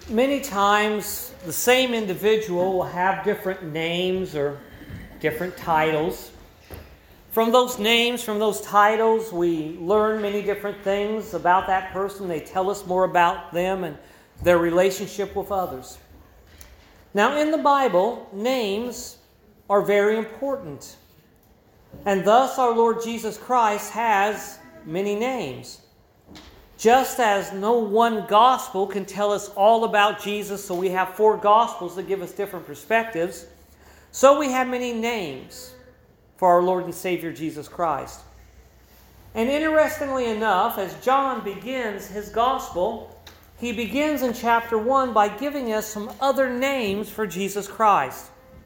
Many times the same individual will have different names or different titles. From those names, from those titles, we learn many different things about that person. They tell us more about them and their relationship with others. Now, in the Bible, names are very important. And thus our Lord Jesus Christ has many names. Just as no one gospel can tell us all about Jesus, so we have 4 gospels that give us different perspectives, so we have many names for our Lord and Savior Jesus Christ. And interestingly enough, as John begins his gospel, he begins in chapter 1 by giving us some other names for Jesus Christ.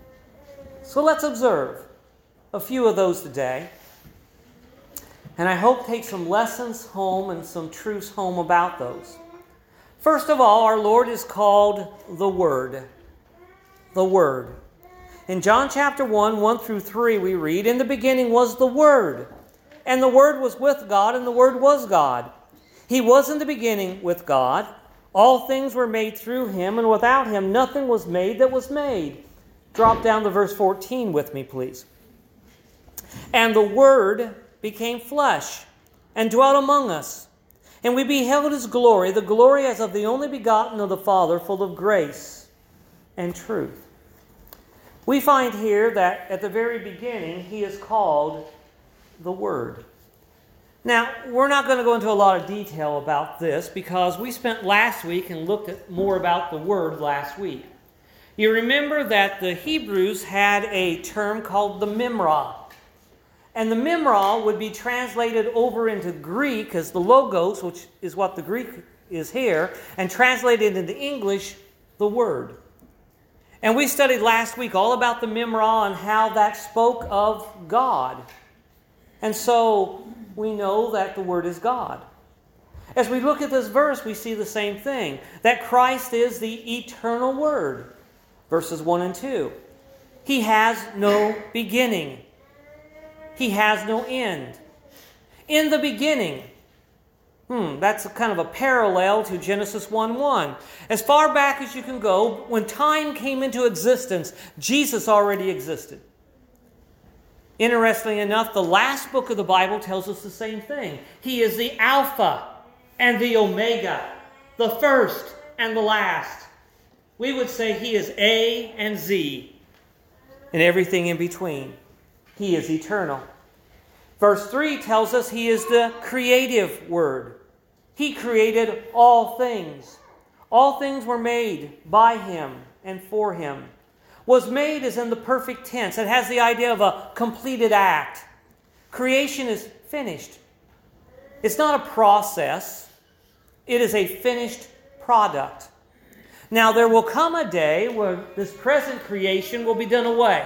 So let's observe a few of those today. And I hope take some lessons home and some truths home about those. First of all, our Lord is called the Word. The Word. In John chapter 1, 1 through 3, we read, "In the beginning was the Word, and the Word was with God, and the Word was God. He was in the beginning with God. All things were made through Him, and without Him nothing was made that was made." Drop down to verse 14 with me, please. "And the Word became flesh and dwelt among us. And we beheld His glory, the glory as of the only begotten of the Father, full of grace and truth." We find here that at the very beginning, He is called the Word. Now, we're not going to go into a lot of detail about this because we spent last week and looked at more about the Word last week. You remember that the Hebrews had a term called the Memra. And the Memra would be translated over into Greek as the Logos, which is what the Greek is here, and translated into English, the Word. And we studied last week all about the Memra and how that spoke of God. And so we know that the Word is God. As we look at this verse, we see the same thing, that Christ is the eternal Word. Verses 1 and 2. He has no beginning. He has no end. In the beginning. That's a kind of a parallel to Genesis 1:1. As far back as you can go, when time came into existence, Jesus already existed. Interestingly enough, the last book of the Bible tells us the same thing. He is the Alpha and the Omega, the first and the last. We would say He is A and Z, and everything in between. He is eternal. Verse 3 tells us He is the creative Word. He created all things. All things were made by Him and for Him. Was made is in the perfect tense. It has the idea of a completed act. Creation is finished. It's not a process. It is a finished product. Now there will come a day where this present creation will be done away.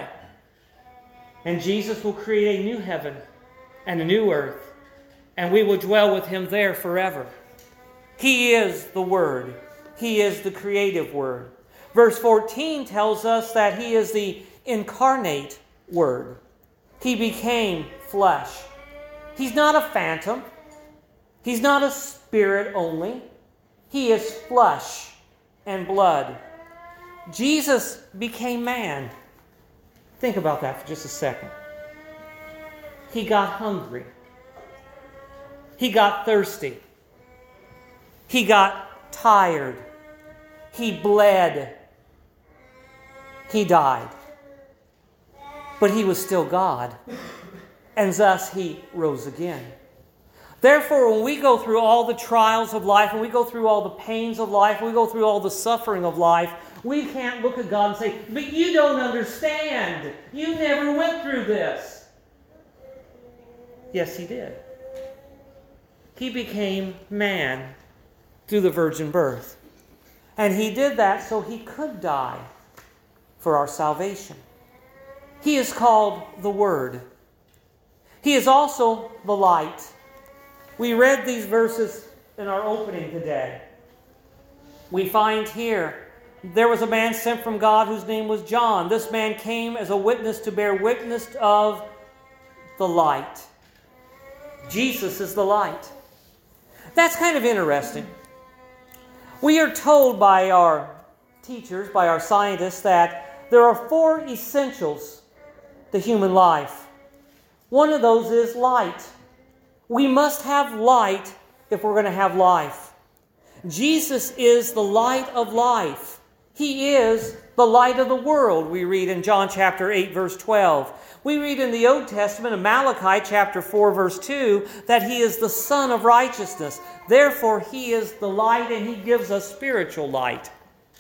And Jesus will create a new heaven and a new earth. And we will dwell with Him there forever. He is the Word. He is the creative Word. Verse 14 tells us that He is the incarnate Word. He became flesh. He's not a phantom. He's not a spirit only. He is flesh and blood. Jesus became man. Think about that for just a second. He got hungry. He got thirsty. He got tired. He bled. He died. But He was still God. And thus He rose again. Therefore, when we go through all the trials of life, when we go through all the pains of life, when we go through all the suffering of life, we can't look at God and say, "But you don't understand. You never went through this." Yes, He did. He became man through the virgin birth. And He did that so He could die for our salvation. He is called the Word. He is also the light. We read these verses in our opening today. We find here, there was a man sent from God whose name was John. This man came as a witness to bear witness of the light. Jesus is the light. That's kind of interesting. We are told by our teachers, by our scientists, that there are 4 essentials to human life. One of those is light. We must have light if we're going to have life. Jesus is the light of life. He is the light of the world, we read in John chapter 8, verse 12. We read in the Old Testament, in Malachi chapter 4, verse 2, that He is the Son of righteousness. Therefore, He is the light, and He gives us spiritual light.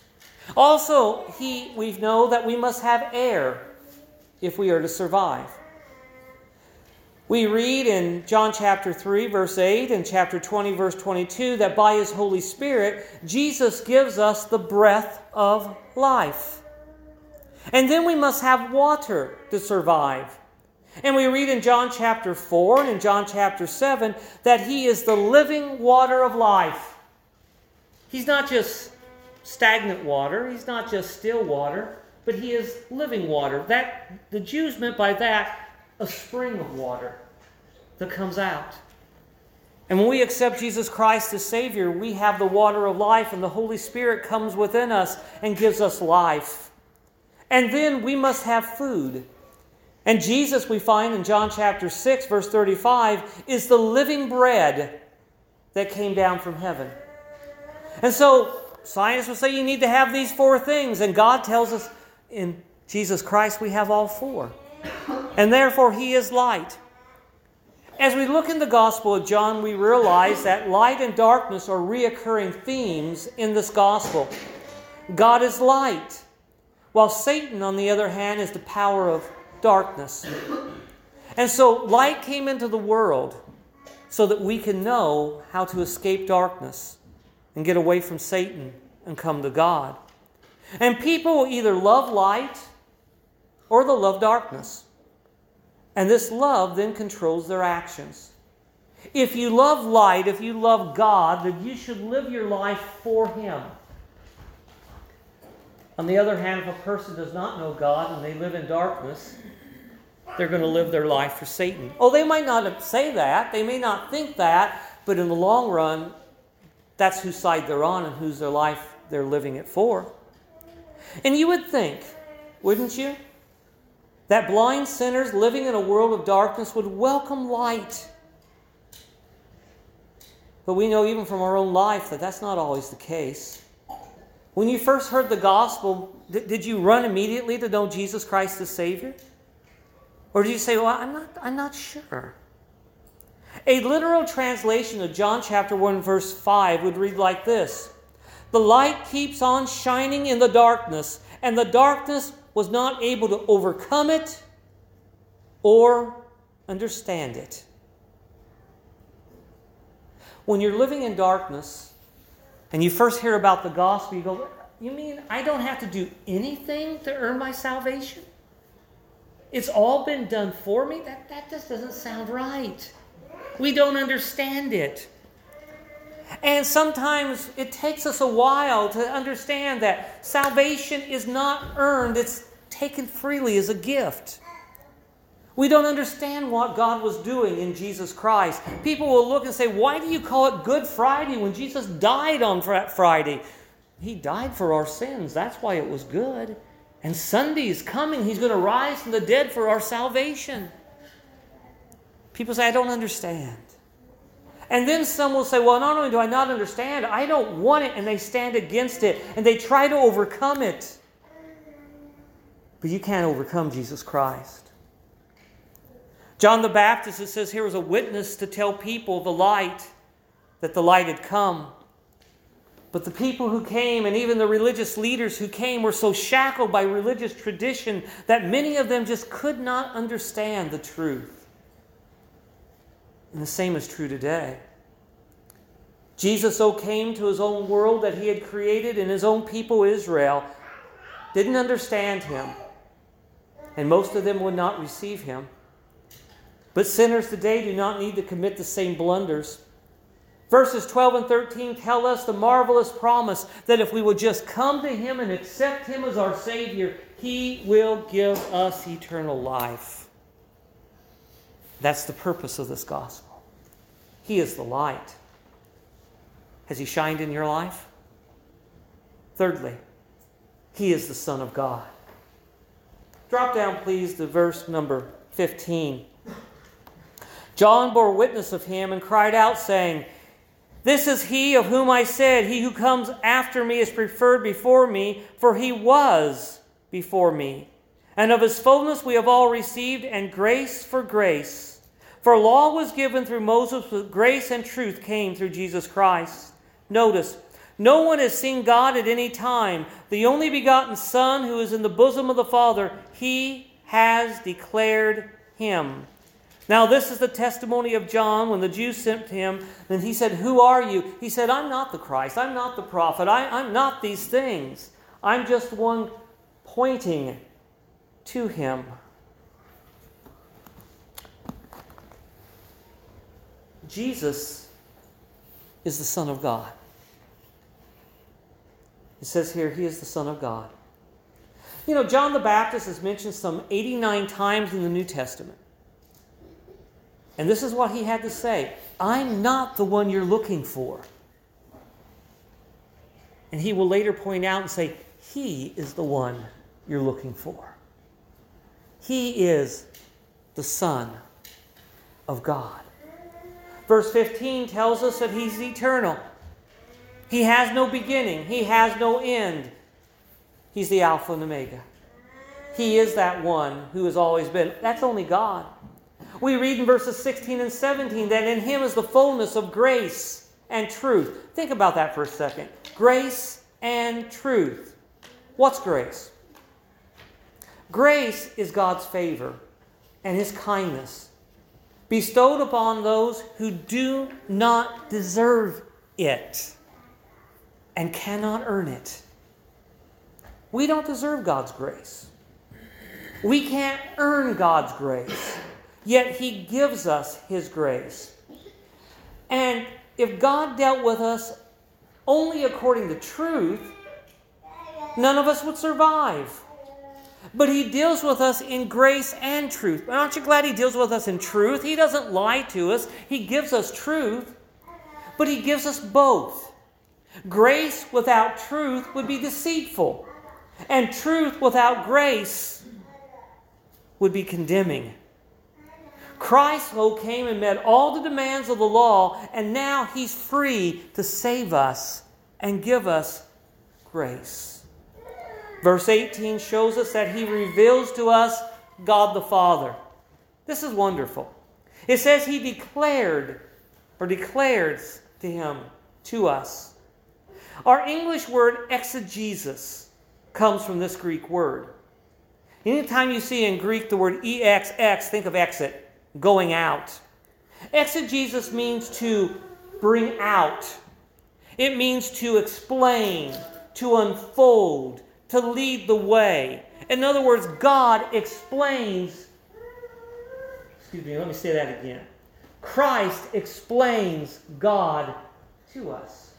Also, we know that we must have air if we are to survive. We read in John chapter 3, verse 8, and chapter 20, verse 22, that by His Holy Spirit, Jesus gives us the breath of life. And then we must have water to survive. And we read in John chapter 4 and in John chapter 7 that He is the living water of life. He's not just stagnant water. He's not just still water, but He is living water. The Jews meant by that a spring of water that comes out. And when we accept Jesus Christ as Savior, we have the water of life, and the Holy Spirit comes within us and gives us life. And then we must have food. And Jesus, we find in John chapter 6, verse 35, is the living bread that came down from heaven. And so scientists will say you need to have these 4 things, and God tells us in Jesus Christ we have all 4. And therefore He is light. As we look in the Gospel of John, we realize that light and darkness are reoccurring themes in this Gospel. God is light, while Satan, on the other hand, is the power of darkness. And so light came into the world so that we can know how to escape darkness and get away from Satan and come to God. And people will either love light or they'll love darkness. And this love then controls their actions. If you love light, if you love God, then you should live your life for Him. On the other hand, if a person does not know God and they live in darkness, they're going to live their life for Satan. Oh, they might not say that. They may not think that. But in the long run, that's whose side they're on and whose their life they're living it for. And you would think, wouldn't you, that blind sinners living in a world of darkness would welcome light. But we know even from our own life that that's not always the case. When you first heard the gospel, did you run immediately to know Jesus Christ as Savior? Or did you say, well, I'm not sure? A literal translation of John chapter 1, verse 5 would read like this: "The light keeps on shining in the darkness, and the darkness was not able to overcome it or understand it." When you're living in darkness and you first hear about the gospel, you go, you mean I don't have to do anything to earn my salvation? It's all been done for me? That just doesn't sound right. We don't understand it. And sometimes it takes us a while to understand that salvation is not earned. It's taken freely as a gift. We don't understand what God was doing in Jesus Christ. People will look and say, why do you call it Good Friday when Jesus died on Friday? He died for our sins. That's why it was good. And Sunday is coming. He's going to rise from the dead for our salvation. People say, I don't understand. And then some will say, well, not only do I not understand, I don't want it, and they stand against it, and they try to overcome it. But you can't overcome Jesus Christ. John the Baptist, it says here, was a witness to tell people that the light had come. But the people who came, and even the religious leaders who came, were so shackled by religious tradition that many of them just could not understand the truth. And the same is true today. Jesus came to His own world that He had created, and His own people, Israel, didn't understand Him. And most of them would not receive Him. But sinners today do not need to commit the same blunders. Verses 12 and 13 tell us the marvelous promise that if we would just come to Him and accept Him as our Savior, He will give us eternal life. That's the purpose of this gospel. He is the light. Has He shined in your life? Thirdly, he is the Son of God. Drop down, please, to verse number 15. John bore witness of him and cried out, saying, "This is he of whom I said, he who comes after me is preferred before me, for he was before me. And of his fullness we have all received, and grace for grace. For law was given through Moses, but grace and truth came through Jesus Christ." Notice, no one has seen God at any time. The only begotten Son who is in the bosom of the Father, he has declared him. Now this is the testimony of John when the Jews sent him. And he said, "Who are you?" He said, "I'm not the Christ. I'm not the prophet. I'm not these things. I'm just one pointing to him." Jesus is the Son of God. It says here, he is the Son of God. You know, John the Baptist is mentioned some 89 times in the New Testament. And this is what he had to say: "I'm not the one you're looking for." And he will later point out and say, he is the one you're looking for. He is the Son of God. Verse 15 tells us that he's eternal. He has no beginning. He has no end. He's the Alpha and Omega. He is that one who has always been. That's only God. We read in verses 16 and 17 that in him is the fullness of grace and truth. Think about that for a second. Grace and truth. What's grace? Grace is God's favor and his kindness bestowed upon those who do not deserve it and cannot earn it. We don't deserve God's grace. We can't earn God's grace. Yet he gives us his grace. And if God dealt with us only according to truth, none of us would survive. But he deals with us in grace and truth. Aren't you glad he deals with us in truth? He doesn't lie to us. He gives us truth, but he gives us both. Grace without truth would be deceitful, and truth without grace would be condemning. Christ, though, came and met all the demands of the law, and now he's free to save us and give us grace. Verse 18 shows us that he reveals to us God the Father. This is wonderful. It says he declares to him, to us. Our English word exegesis comes from this Greek word. Anytime you see in Greek the word exx, think of exit, going out. Exegesis means to bring out. It means to explain, to unfold, to lead the way. In other words, God explains. Let me say that again. Christ explains God to us.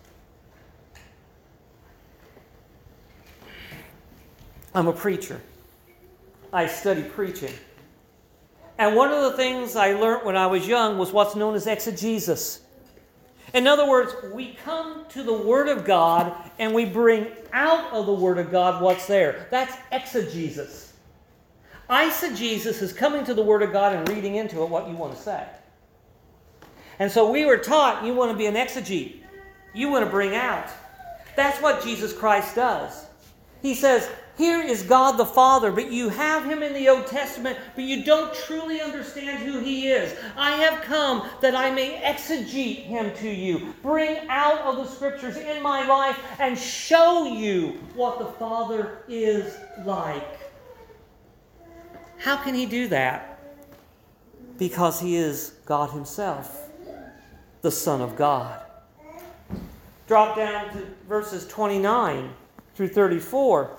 I'm a preacher. I study preaching. And one of the things I learned when I was young was what's known as exegesis. In other words, we come to the Word of God and we bring out of the Word of God what's there. That's exegesis. Eisegesis is coming to the Word of God and reading into it what you want to say. And so we were taught you want to be an exegete. You want to bring out. That's what Jesus Christ does. He says, here is God the Father, but you have him in the Old Testament, but you don't truly understand who he is. I have come that I may exegete him to you, bring out of the Scriptures in my life, and show you what the Father is like. How can he do that? Because he is God himself, the Son of God. Drop down to verses 29 through 34.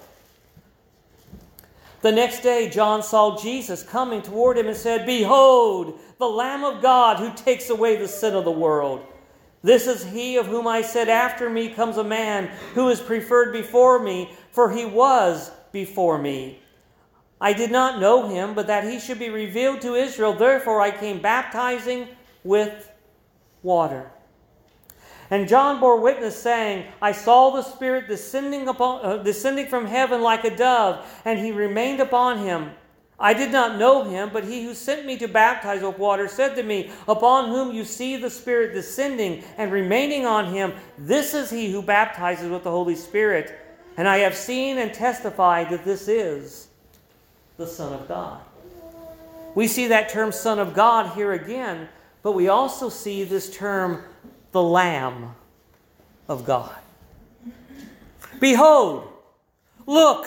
The next day, John saw Jesus coming toward him and said, "Behold, the Lamb of God who takes away the sin of the world. This is he of whom I said, after me comes a man who is preferred before me, for he was before me. I did not know him, but that he should be revealed to Israel. Therefore I came baptizing with water." And John bore witness, saying, I saw the Spirit descending from heaven like a dove, and he remained upon him. I did not know him, but he who sent me to baptize with water said to me, Upon whom you see the Spirit descending and remaining on him, this is he who baptizes with the Holy Spirit. And I have seen and testified that this is the Son of God. We see that term Son of God here again, but we also see this term the Lamb of God. Behold, look,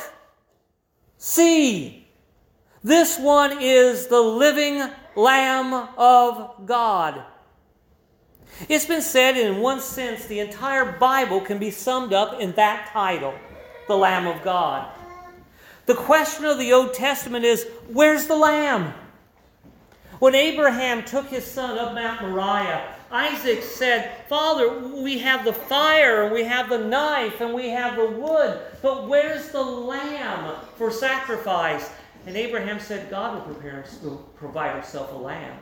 see, this one is the living Lamb of God. It's been said in one sense the entire Bible can be summed up in that title, the Lamb of God. The question of the Old Testament is, where's the Lamb? When Abraham took his son up Mount Moriah, Isaac said, Father, we have the fire, and we have the knife, and we have the wood, but where's the lamb for sacrifice? And Abraham said, God will provide himself a lamb.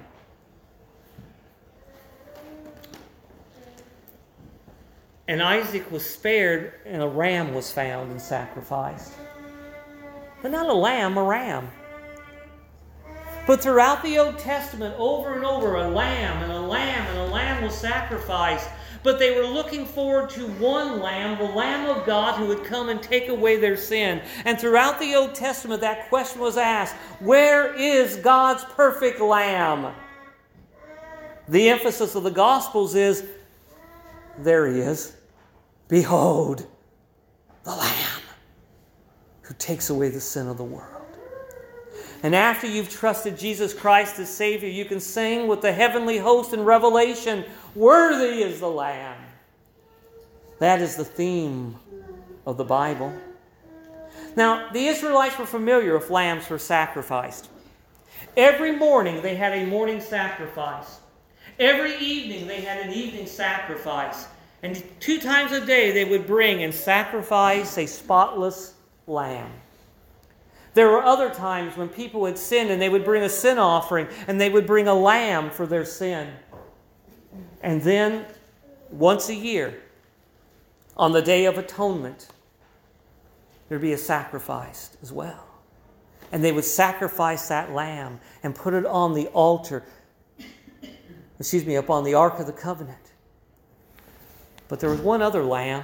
And Isaac was spared, and a ram was found and sacrificed. But not a lamb, a ram. But throughout the Old Testament, over and over, a lamb and a lamb and a lamb was sacrificed. But they were looking forward to one lamb, the Lamb of God, who would come and take away their sin. And throughout the Old Testament, that question was asked, where is God's perfect lamb? The emphasis of the Gospels is, there he is. Behold, the Lamb who takes away the sin of the world. And after you've trusted Jesus Christ as Savior, you can sing with the heavenly host in Revelation, worthy is the Lamb. That is the theme of the Bible. Now, the Israelites were familiar if lambs were sacrificed. Every morning they had a morning sacrifice. Every evening they had an evening sacrifice. And 2 times a day they would bring and sacrifice a spotless lamb. There were other times when people had sinned and they would bring a sin offering and they would bring a lamb for their sin. And then, once a year, on the Day of Atonement, there'd be a sacrifice as well. And they would sacrifice that lamb and put it on the altar, up on the Ark of the Covenant. But there was one other lamb,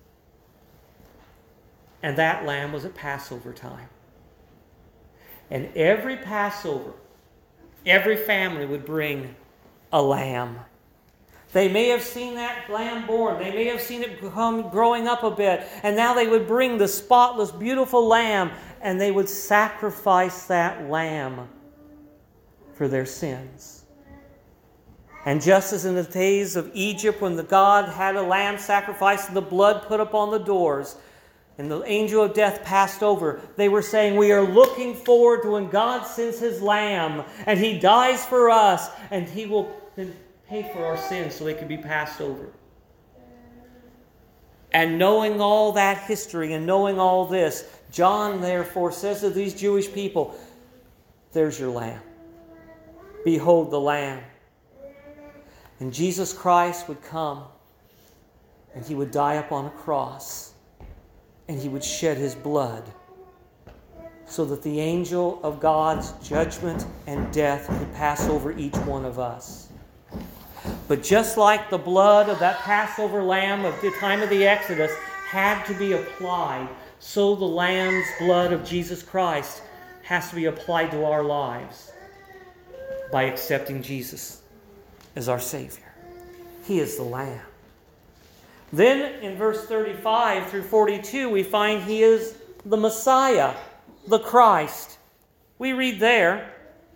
and that lamb was at Passover time. And every Passover, every family would bring a lamb. They may have seen that lamb born. They may have seen it growing up a bit. And now they would bring the spotless, beautiful lamb, and they would sacrifice that lamb for their sins. And just as in the days of Egypt, when the God had a lamb sacrificed and the blood put upon the doors, and the angel of death passed over, they were saying, we are looking forward to when God sends His Lamb, and He dies for us, and He will then pay for our sins so they can be passed over. And knowing all that history and knowing all this, John therefore says to these Jewish people, there's your Lamb. Behold the Lamb. And Jesus Christ would come, and He would die upon a cross, and He would shed His blood so that the angel of God's judgment and death could pass over each one of us. But just like the blood of that Passover lamb of the time of the Exodus had to be applied, so the lamb's blood of Jesus Christ has to be applied to our lives by accepting Jesus as our Savior. He is the Lamb. Then in verse 35 through 42, we find He is the Messiah, the Christ. We read there,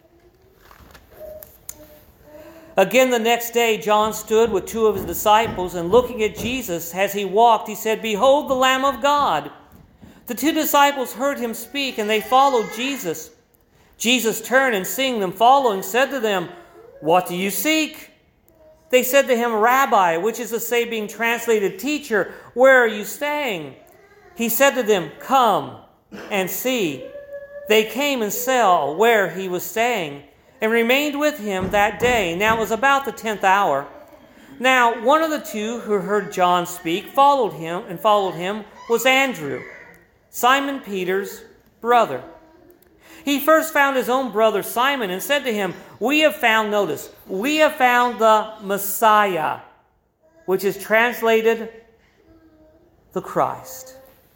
again the next day John stood with 2 of his disciples, and looking at Jesus as He walked, he said, Behold the Lamb of God. The 2 disciples heard Him speak, and they followed Jesus. Jesus turned and seeing them following, said to them, What do you seek? They said to Him, Rabbi, which is to say, being translated, Teacher, where are you staying? He said to them, Come and see. They came and saw where He was staying, and remained with Him that day. Now it was about the 10th hour. Now, one of the two who heard John speak followed him was Andrew, Simon Peter's brother. He first found his own brother Simon and said to him, we have found the Messiah, which is translated the Christ.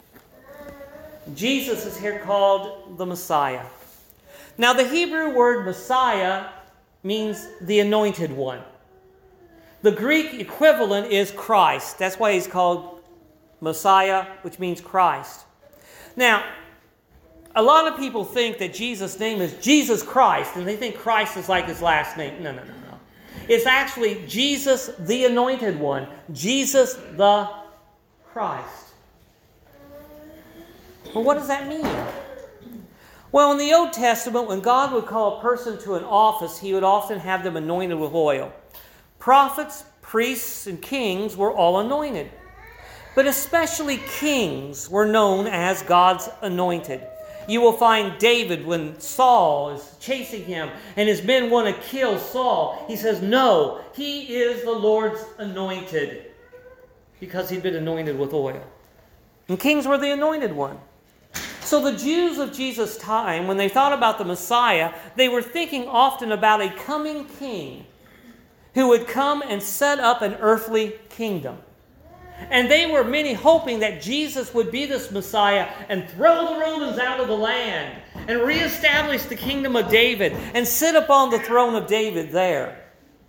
Jesus is here called the Messiah. Now, the Hebrew word Messiah means the anointed one. The Greek equivalent is Christ. That's why he's called Messiah, which means Christ. Now, a lot of people think that Jesus' name is Jesus Christ, and they think Christ is like his last name. No. It's actually Jesus the Anointed One, Jesus the Christ. Well, what does that mean? Well, in the Old Testament, when God would call a person to an office, he would often have them anointed with oil. Prophets, priests, and kings were all anointed. But especially kings were known as God's anointed. You will find David, when Saul is chasing him and his men want to kill Saul, he says, no, he is the Lord's anointed, because he'd been anointed with oil. And kings were the anointed one. So the Jews of Jesus' time, when they thought about the Messiah, they were thinking often about a coming king who would come and set up an earthly kingdom. And they were many hoping that Jesus would be this Messiah and throw the Romans out of the land and reestablish the kingdom of David and sit upon the throne of David there.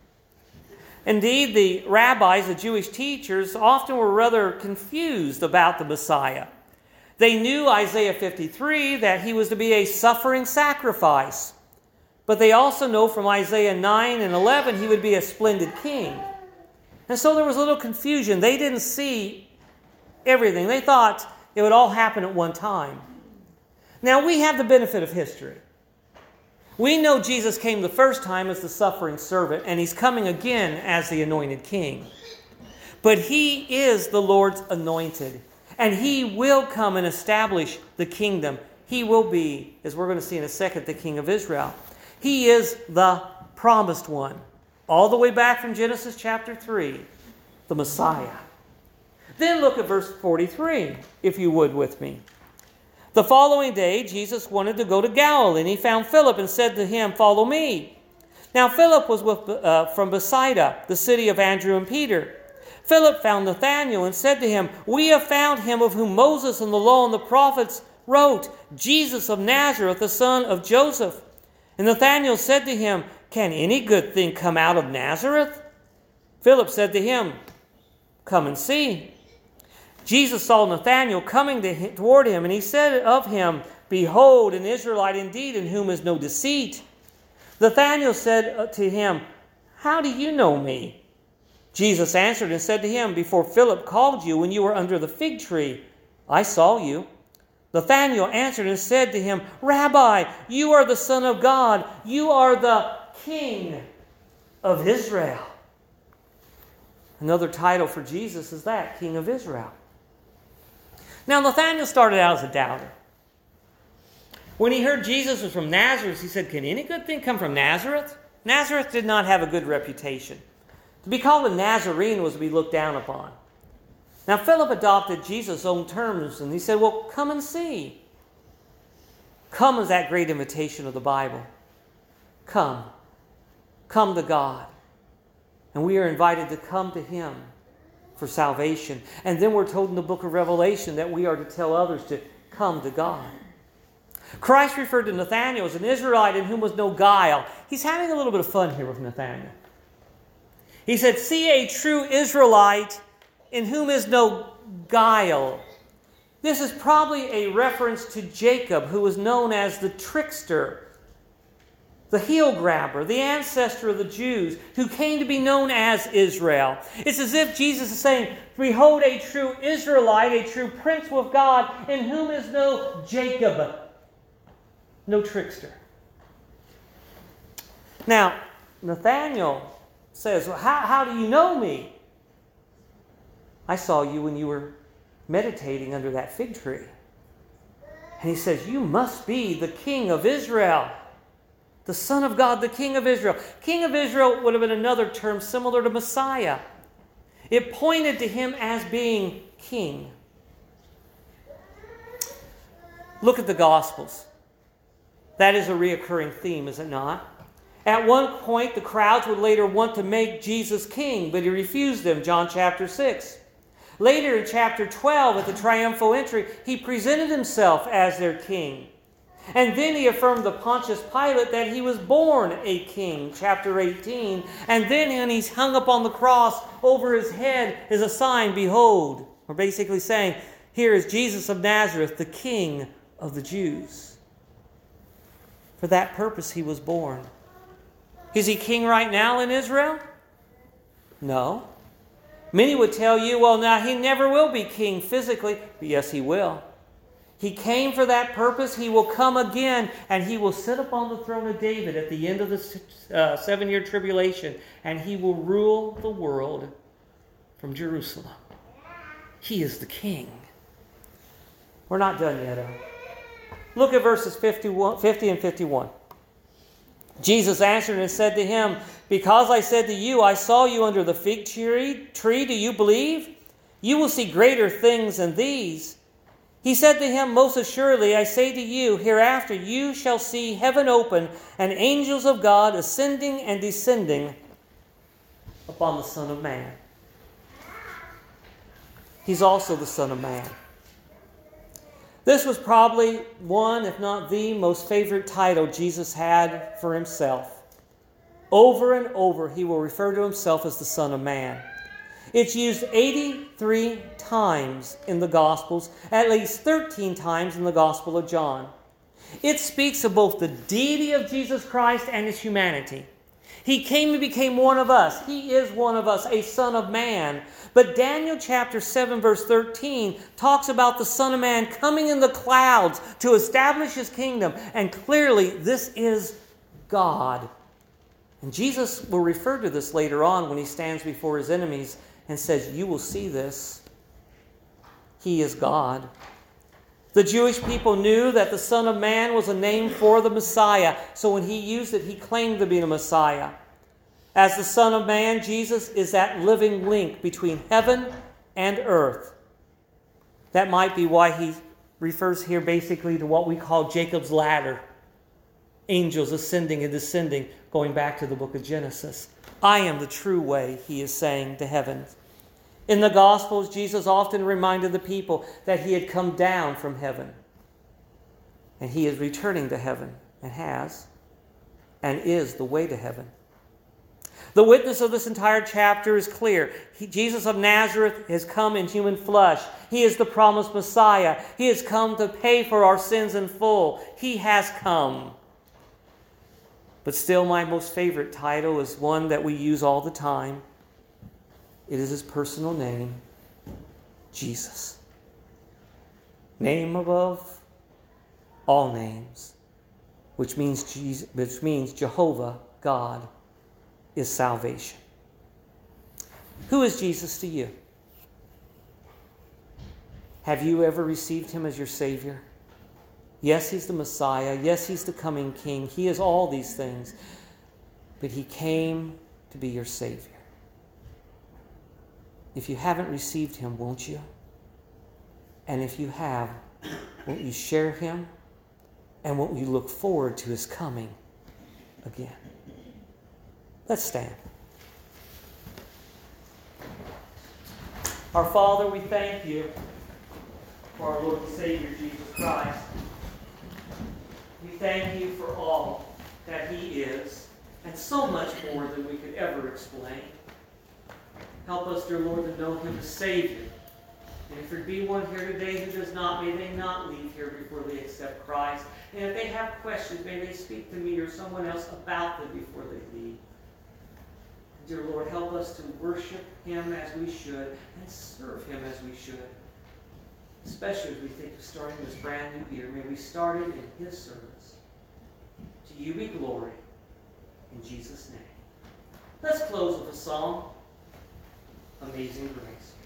Indeed, the rabbis, the Jewish teachers, often were rather confused about the Messiah. They knew Isaiah 53 that he was to be a suffering sacrifice. But they also know from Isaiah 9 and 11 he would be a splendid king. And so there was a little confusion. They didn't see everything. They thought it would all happen at one time. Now, we have the benefit of history. We know Jesus came the first time as the suffering servant, and he's coming again as the anointed king. But he is the Lord's anointed, and he will come and establish the kingdom. He will be, as we're going to see in a second, the King of Israel. He is the promised one. All the way back from Genesis chapter 3, the Messiah. Then look at verse 43, if you would with me. The following day, Jesus wanted to go to Galilee, and he found Philip and said to him, follow me. Now Philip was from Bethsaida, the city of Andrew and Peter. Philip found Nathanael and said to him, we have found him of whom Moses and the law and the prophets wrote, Jesus of Nazareth, the son of Joseph. And Nathanael said to him, can any good thing come out of Nazareth? Philip said to him, come and see. Jesus saw Nathanael coming toward him, and he said of him, behold, an Israelite indeed, in whom is no deceit. Nathanael said to him, how do you know me? Jesus answered and said to him, before Philip called you, when you were under the fig tree, I saw you. Nathanael answered and said to him, Rabbi, you are the Son of God. You are the King of Israel. Another title for Jesus is that, King of Israel. Now, Nathanael started out as a doubter. When he heard Jesus was from Nazareth, he said, can any good thing come from Nazareth? Nazareth did not have a good reputation. To be called a Nazarene was to be looked down upon. Now, Philip adopted Jesus' own terms, and he said, well, come and see. Come is that great invitation of the Bible. Come. Come to God. And we are invited to come to him for salvation. And then we're told in the book of Revelation that we are to tell others to come to God. Christ referred to Nathanael as an Israelite in whom was no guile. He's having a little bit of fun here with Nathanael. He said, see a true Israelite in whom is no guile. This is probably a reference to Jacob, who was known as the trickster, the heel grabber, the ancestor of the Jews, who came to be known as Israel. It's as if Jesus is saying, behold a true Israelite, a true prince with God, in whom is no Jacob, no trickster. Now, Nathanael says, well, how do you know me? I saw you when you were meditating under that fig tree. And he says, you must be the King of Israel, the Son of God, the King of Israel. King of Israel would have been another term similar to Messiah. It pointed to him as being king. Look at the Gospels. That is a reoccurring theme, is it not? At one point, the crowds would later want to make Jesus king, but he refused them, John chapter 6. Later in chapter 12, at the triumphal entry, he presented himself as their king. And then he affirmed to Pontius Pilate that he was born a king, chapter 18. And then when he's hung up on the cross, over his head is a sign, behold. We're basically saying, here is Jesus of Nazareth, the King of the Jews. For that purpose he was born. Is he king right now in Israel? No. Many would tell you, well, now he never will be king physically. But yes, he will. He came for that purpose. He will come again, and he will sit upon the throne of David at the end of the 7-year tribulation, and he will rule the world from Jerusalem. He is the king. We're not done yet. Look at verses 50 and 51. Jesus answered and said to him, because I said to you, I saw you under the fig tree, do you believe? You will see greater things than these. He said to him, most assuredly, I say to you, hereafter you shall see heaven open and angels of God ascending and descending upon the Son of Man. He's also the Son of Man. This was probably one, if not the most favorite title Jesus had for himself. Over and over, he will refer to himself as the Son of Man. It's used 83 times in the Gospels, at least 13 times in the Gospel of John. It speaks of both the deity of Jesus Christ and his humanity. He came and became one of us. He is one of us, a Son of Man. But Daniel chapter 7 verse 13 talks about the Son of Man coming in the clouds to establish his kingdom. And clearly this is God. And Jesus will refer to this later on when he stands before his enemies and says, you will see this. He is God. The Jewish people knew that the Son of Man was a name for the Messiah. So when he used it, he claimed to be the Messiah. As the Son of Man, Jesus is that living link between heaven and earth. That might be why he refers here basically to what we call Jacob's ladder. Angels ascending and descending, going back to the book of Genesis. I am the true way, he is saying to heaven. In the Gospels, Jesus often reminded the people that he had come down from heaven. And he is returning to heaven, and has, and is the way to heaven. The witness of this entire chapter is clear. Jesus of Nazareth has come in human flesh. He is the promised Messiah. He has come to pay for our sins in full. He has come. But still, my most favorite title is one that we use all the time. It is his personal name, Jesus. Name above all names, which means Jehovah, God, is salvation. Who is Jesus to you? Have you ever received him as your Savior? Yes, he's the Messiah. Yes, he's the coming King. He is all these things. But he came to be your Savior. If you haven't received him, won't you? And if you have, won't you share him? And won't you look forward to his coming again? Let's stand. Our Father, we thank you for our Lord and Savior, Jesus Christ. We thank you for all that he is, and so much more than we could ever explain. Help us, dear Lord, to know him as Savior. And if there be one here today who does not, may they not leave here before they accept Christ. And if they have questions, may they speak to me or someone else about them before they leave. Dear Lord, help us to worship him as we should and serve him as we should. Especially as we think of starting this brand new year. May we start it in his service. To you be glory. In Jesus' name. Let's close with a song, Amazing Grace.